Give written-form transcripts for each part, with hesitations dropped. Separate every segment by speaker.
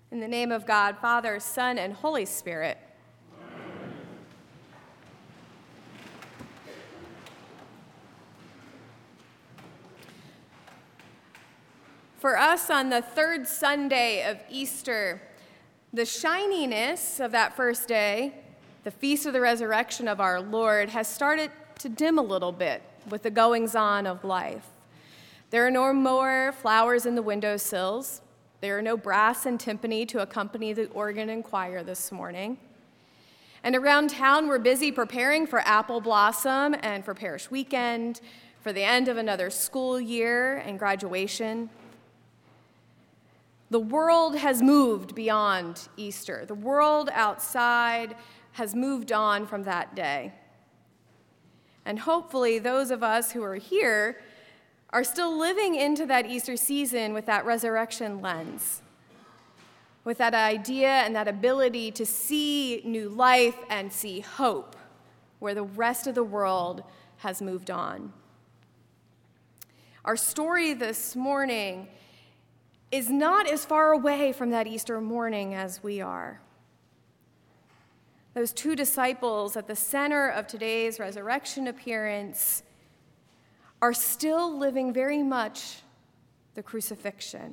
Speaker 1: In the name of God, Father, Son, and Holy Spirit.
Speaker 2: Amen.
Speaker 1: For us on the third Sunday of Easter, the shininess of that first day, the feast of the resurrection of our Lord, has started to dim a little bit with the goings-on of life. There are no more flowers in the windowsills. There are no brass and timpani to accompany the organ and choir this morning. And around town, we're busy preparing for Apple Blossom and for Parish Weekend, for the end of another school year and graduation. The world has moved beyond Easter. The world outside has moved on from that day. And hopefully, those of us who are here are still living into that Easter season with that resurrection lens, with that idea and that ability to see new life and see hope where the rest of the world has moved on. Our story this morning is not as far away from that Easter morning as we are. Those two disciples at the center of today's resurrection appearance are still living very much the crucifixion.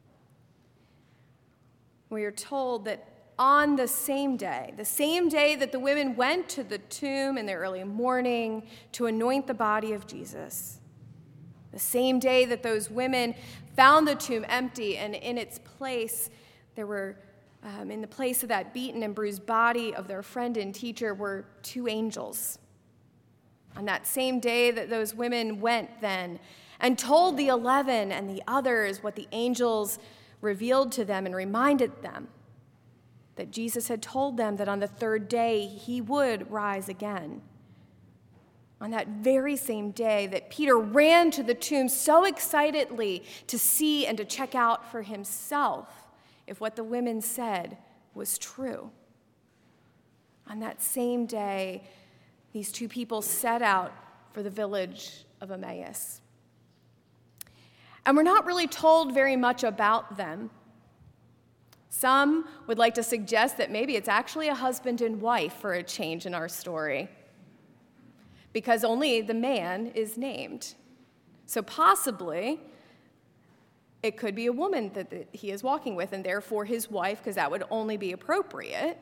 Speaker 1: We are told that on the same day that the women went to the tomb in the early morning to anoint the body of Jesus, the same day that those women found the tomb empty, and in its place, there were, in the place of that beaten and bruised body of their friend and teacher, were two angels. On that same day that those women went then and told the 11 and the others what the angels revealed to them and reminded them that Jesus had told them that on the third day he would rise again. On that very same day that Peter ran to the tomb so excitedly to see and to check out for himself if what the women said was true. On that same day, these two people set out for the village of Emmaus. And we're not really told very much about them. Some would like to suggest that maybe it's actually a husband and wife for a change in our story, because only the man is named. So possibly it could be a woman that he is walking with, and therefore his wife, because that would only be appropriate.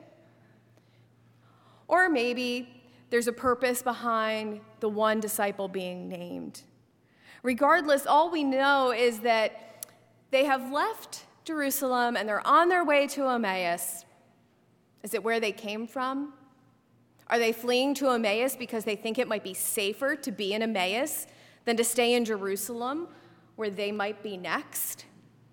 Speaker 1: Or maybe there's a purpose behind the one disciple being named. Regardless, all we know is that they have left Jerusalem and they're on their way to Emmaus. Is it where they came from? Are they fleeing to Emmaus because they think it might be safer to be in Emmaus than to stay in Jerusalem, where they might be next?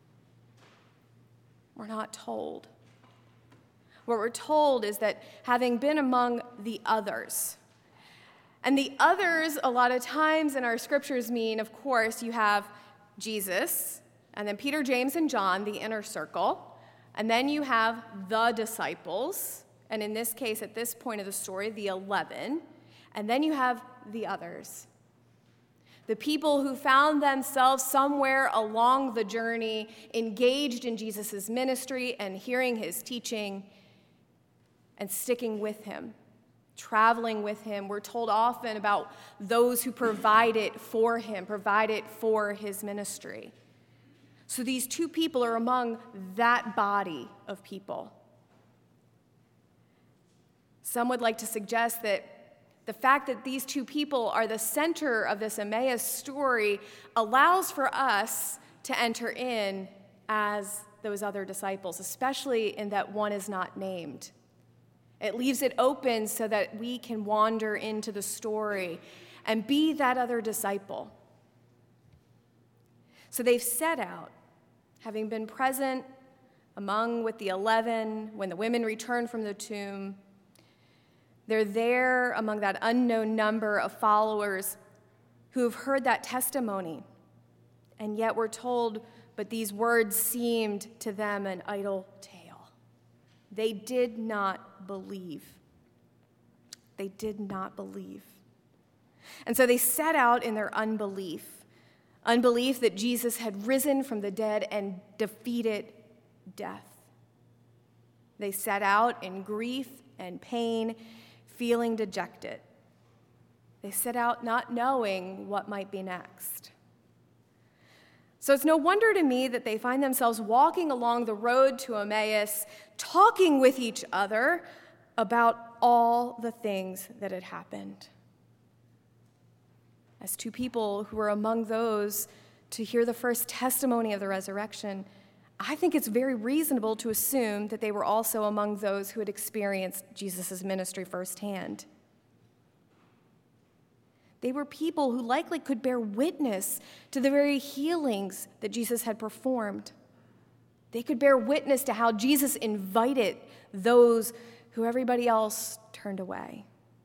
Speaker 1: We're not told. What we're told is that having been among the others, and the others a lot of times in our scriptures mean, of course, you have Jesus, and then Peter, James, and John, the inner circle, and then you have the disciples, and in this case, at this point of the story, the 11, and then you have the others. The people who found themselves somewhere along the journey, engaged in Jesus' ministry and hearing his teaching and sticking with him, traveling with him. We're told often about those who provided for him, provided for his ministry. So these two people are among that body of people. Some would like to suggest that the fact that these two people are the center of this Emmaus story allows for us to enter in as those other disciples, especially in that one is not named. It leaves it open so that we can wander into the story and be that other disciple. So they've set out, having been present among with the 11 when the women returned from the tomb. They're there among that unknown number of followers who have heard that testimony. And yet we're told, but these words seemed to them an idle tale. They did not believe. They did not believe. And so they set out in their unbelief that Jesus had risen from the dead and defeated death. They set out in grief and pain, feeling dejected. They set out not knowing what might be next. So it's no wonder to me that they find themselves walking along the road to Emmaus, talking with each other about all the things that had happened. As two people who were among those to hear the first testimony of the resurrection, I think it's very reasonable to assume that they were also among those who had experienced Jesus' ministry firsthand. They were people who likely could bear witness to the very healings that Jesus had performed. They could bear witness to how Jesus invited those who everybody else turned away.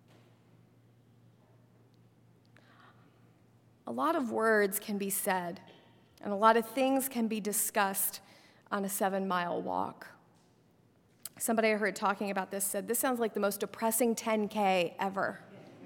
Speaker 1: A lot of words can be said, and a lot of things can be discussed on a 7-mile walk. Somebody I heard talking about this said, "This sounds like the most depressing 10K ever."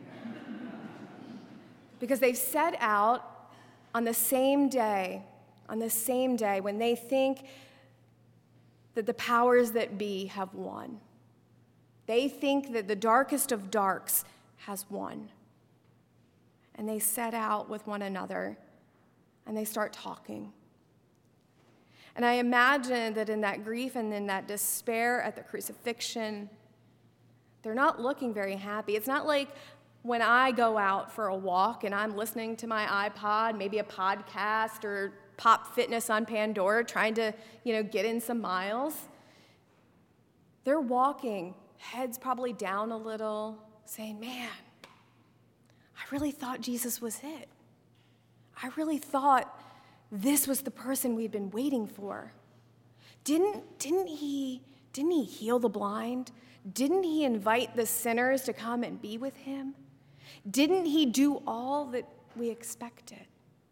Speaker 1: Because they've set out on the same day when they think that the powers that be have won. They think that the darkest of darks has won. And they set out with one another, and they start talking. And I imagine that in that grief and in that despair at the crucifixion, they're not looking very happy. It's not like when I go out for a walk and I'm listening to my iPod, maybe a podcast or Pop Fitness on Pandora, trying to, get in some miles. They're walking, heads probably down a little, saying, "Man, I really thought Jesus was it. I really thought this was the person we'd been waiting for. Didn't he heal the blind? Didn't he invite the sinners to come and be with him? Didn't he do all that we expected?"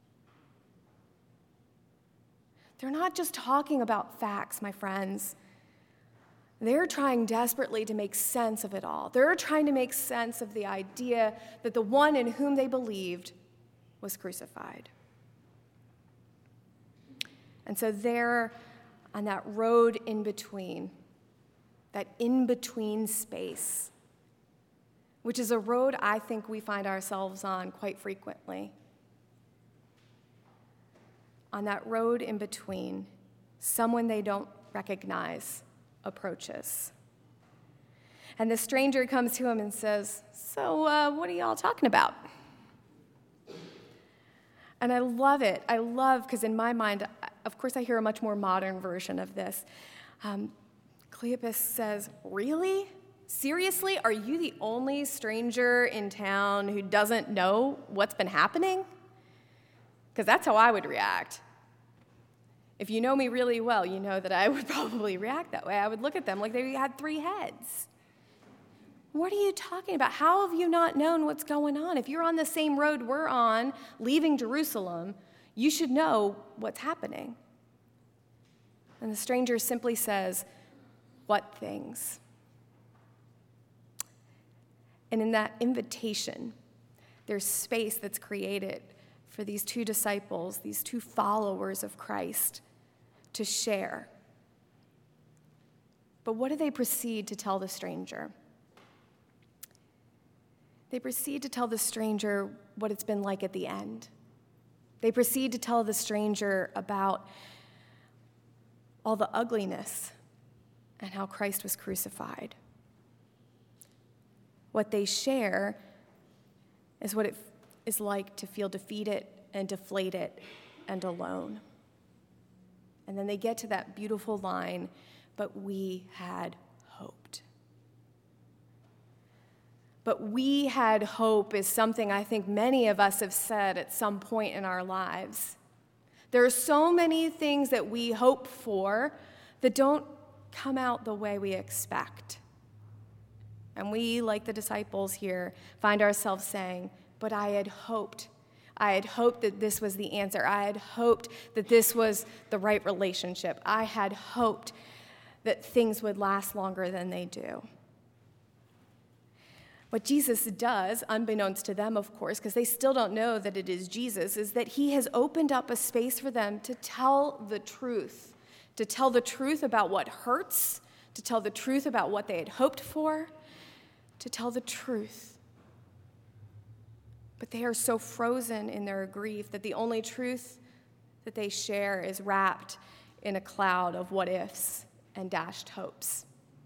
Speaker 1: They're not just talking about facts, my friends. They're trying desperately to make sense of it all. They're trying to make sense of the idea that the one in whom they believed was crucified. And so they're on that road in between, that in-between space, which is a road I think we find ourselves on quite frequently. On that road in between, someone they don't recognize approaches. And the stranger comes to him and says, "So, what are y'all talking about?" And I love it. Because in my mind, of course I hear a much more modern version of this. Cleopas says, "Really? Seriously? Are you the only stranger in town who doesn't know what's been happening?" Because that's how I would react. If you know me really well, you know that I would probably react that way. I would look at them like they had 3 heads. What are you talking about? How have you not known what's going on? If you're on the same road we're on, leaving Jerusalem, you should know what's happening. And the stranger simply says, "What things?" And in that invitation, there's space that's created for these 2 disciples, these 2 followers of Christ, to share. But what do they proceed to tell the stranger? They proceed to tell the stranger what it's been like at the end. They proceed to tell the stranger about all the ugliness and how Christ was crucified. What they share is what it is like to feel defeated and deflated and alone. And then they get to that beautiful line, "But we had hoped." But we had hope is something I think many of us have said at some point in our lives. There are so many things that we hope for that don't come out the way we expect. And we, like the disciples here, find ourselves saying, "But I had hoped. I had hoped that this was the answer. I had hoped that this was the right relationship. I had hoped that things would last longer than they do." What Jesus does, unbeknownst to them, of course, because they still don't know that it is Jesus, is that he has opened up a space for them to tell the truth about what hurts, to tell the truth about what they had hoped for, to tell the truth. But they are so frozen in their grief that the only truth that they share is wrapped in a cloud of what ifs and dashed hopes.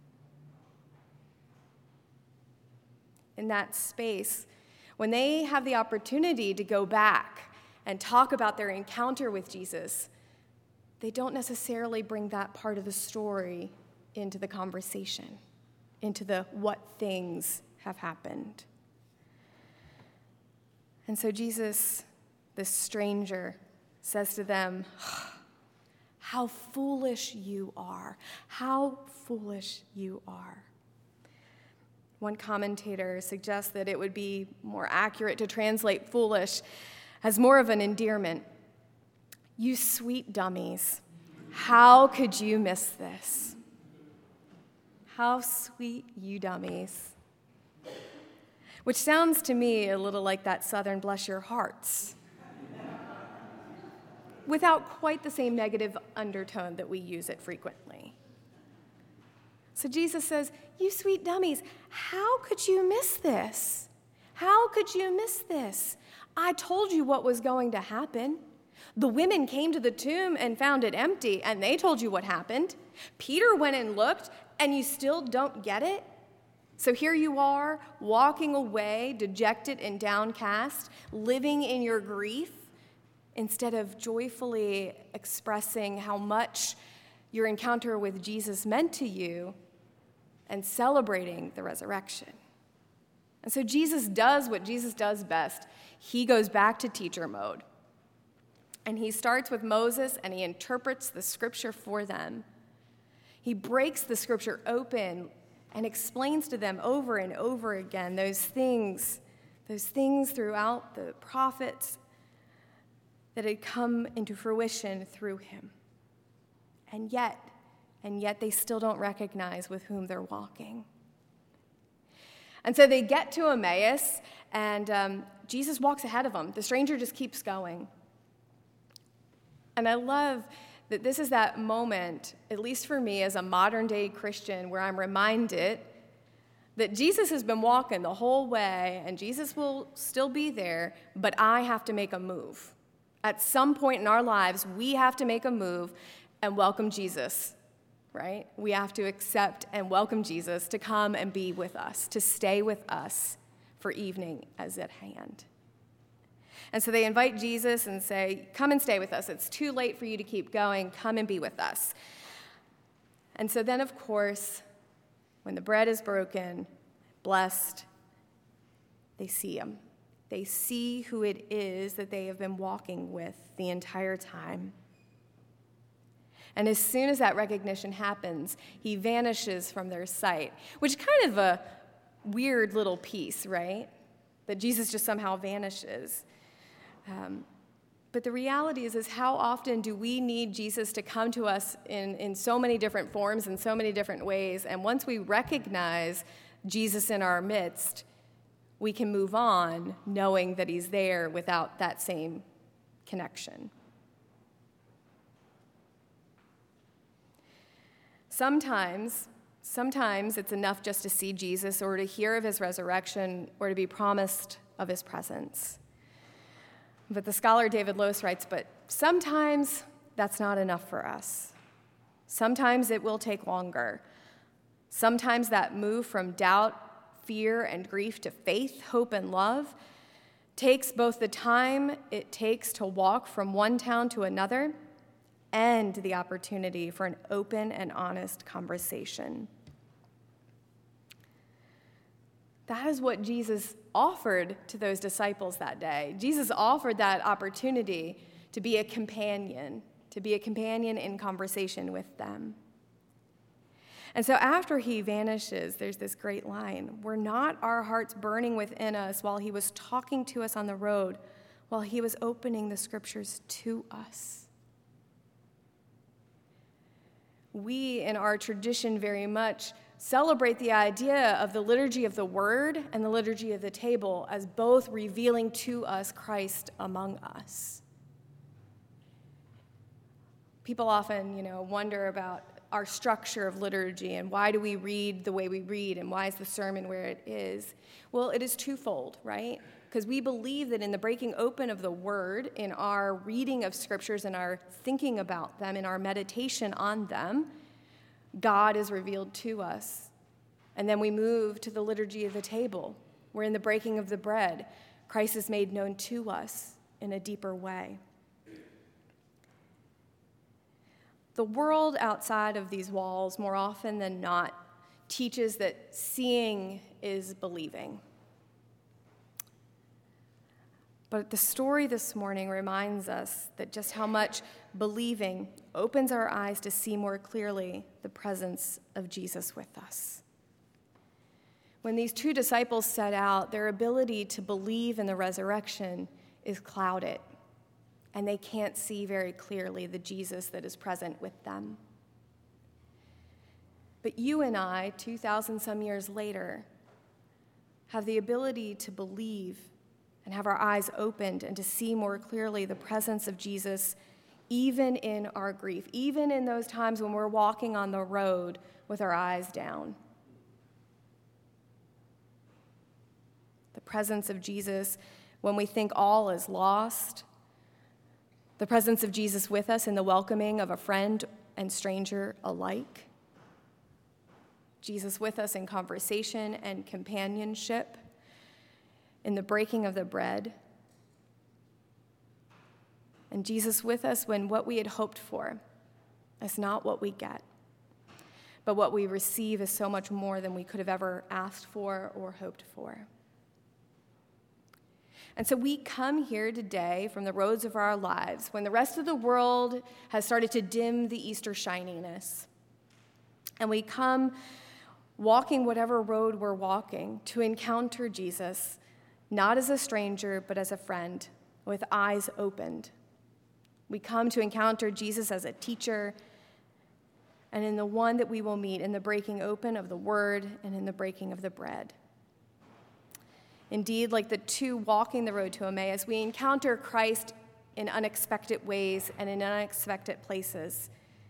Speaker 1: In that space, when they have the opportunity to go back and talk about their encounter with Jesus, they don't necessarily bring that part of the story into the conversation, into the what things have happened. And so Jesus, this stranger, says to them, "How foolish you are. How foolish you are." One commentator suggests that it would be more accurate to translate foolish as more of an endearment. You sweet dummies, how could you miss this? How sweet you dummies. Which sounds to me a little like that Southern bless your hearts, without quite the same negative undertone that we use it frequently. So Jesus says, you sweet dummies, how could you miss this? How could you miss this? I told you what was going to happen. The women came to the tomb and found it empty, and they told you what happened. Peter went and looked, and you still don't get it? So here you are, walking away, dejected and downcast, living in your grief, instead of joyfully expressing how much your encounter with Jesus meant to you and celebrating the resurrection. And so Jesus does what Jesus does best. He goes back to teacher mode. And he starts with Moses and he interprets the scripture for them. He breaks the scripture open and explains to them over and over again those things throughout the prophets that had come into fruition through him. And yet they still don't recognize with whom they're walking. And so they get to Emmaus, and Jesus walks ahead of them. The stranger just keeps going. And I love that this is that moment, at least for me as a modern-day Christian, where I'm reminded that Jesus has been walking the whole way, and Jesus will still be there, but I have to make a move. At some point in our lives, we have to make a move and welcome Jesus, right? We have to accept and welcome Jesus to come and be with us, to stay with us for evening as at hand. And so they invite Jesus and say, come and stay with us. It's too late for you to keep going. Come and be with us. And so then, of course, when the bread is broken, blessed, they see him. They see who it is that they have been walking with the entire time. And as soon as that recognition happens, he vanishes from their sight, which is kind of a weird little piece, right? That Jesus just somehow vanishes. But the reality is how often do we need Jesus to come to us in so many different forms, in so many different ways, and once we recognize Jesus in our midst, we can move on knowing that he's there without that same connection. Sometimes it's enough just to see Jesus or to hear of his resurrection or to be promised of his presence. But the scholar David Lose writes, but sometimes that's not enough for us. Sometimes it will take longer. Sometimes that move from doubt, fear, and grief to faith, hope, and love takes both the time it takes to walk from one town to another and the opportunity for an open and honest conversation. That is what Jesus offered to those disciples that day. Jesus offered that opportunity to be a companion in conversation with them. And so after he vanishes, there's this great line, were not our hearts burning within us while he was talking to us on the road, while he was opening the scriptures to us? We, in our tradition, very much celebrate the idea of the liturgy of the word and the liturgy of the table as both revealing to us Christ among us. People often, wonder about our structure of liturgy and why do we read the way we read and why is the sermon where it is? Well, it is twofold, right? Because we believe that in the breaking open of the word, in our reading of scriptures and our thinking about them, in our meditation on them, God is revealed to us. And then we move to the liturgy of the table, where in the breaking of the bread, Christ is made known to us in a deeper way. The world outside of these walls, more often than not, teaches that seeing is believing. But the story this morning reminds us that just how much believing opens our eyes to see more clearly the presence of Jesus with us. When these two disciples set out, their ability to believe in the resurrection is clouded, and they can't see very clearly the Jesus that is present with them. But you and I, 2,000 some years later, have the ability to believe and have our eyes opened and to see more clearly the presence of Jesus even in our grief, even in those times when we're walking on the road with our eyes down. The presence of Jesus when we think all is lost, the presence of Jesus with us in the welcoming of a friend and stranger alike, Jesus with us in conversation and companionship, in the breaking of the bread, and Jesus with us when what we had hoped for is not what we get, but what we receive is so much more than we could have ever asked for or hoped for. And so we come here today from the roads of our lives when the rest of the world has started to dim the Easter shininess. And we come walking whatever road we're walking to encounter Jesus, not as a stranger, but as a friend, with eyes opened. We come to encounter Jesus as a teacher, and in the one that we will meet in the breaking open of the word and in the breaking of the bread. Indeed, like the two walking the road to Emmaus, we encounter Christ in unexpected ways and in unexpected places.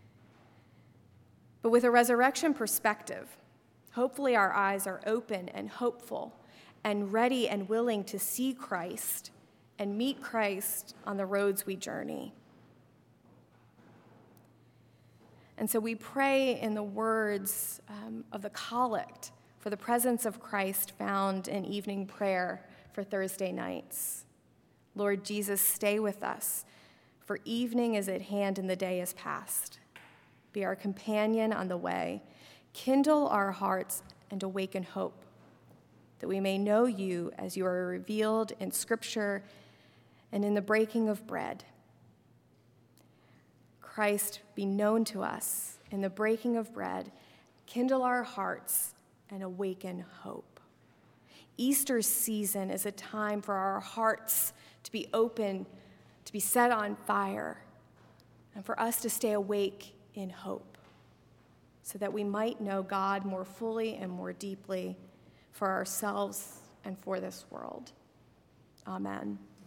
Speaker 1: But with a resurrection perspective, hopefully our eyes are open and hopeful and ready and willing to see Christ and meet Christ on the roads we journey. And so we pray in the words of the collect for the presence of Christ found in evening prayer for Thursday nights. Lord Jesus, stay with us, for evening is at hand and the day is past. Be our companion on the way. Kindle our hearts and awaken hope, that we may know you as you are revealed in Scripture and in the breaking of bread. Christ, be known to us in the breaking of bread. Kindle our hearts and awaken hope. Easter season is a time for our hearts to be open, to be set on fire, and for us to stay awake in hope, so that we might know God more fully and more deeply for ourselves and for this world. Amen.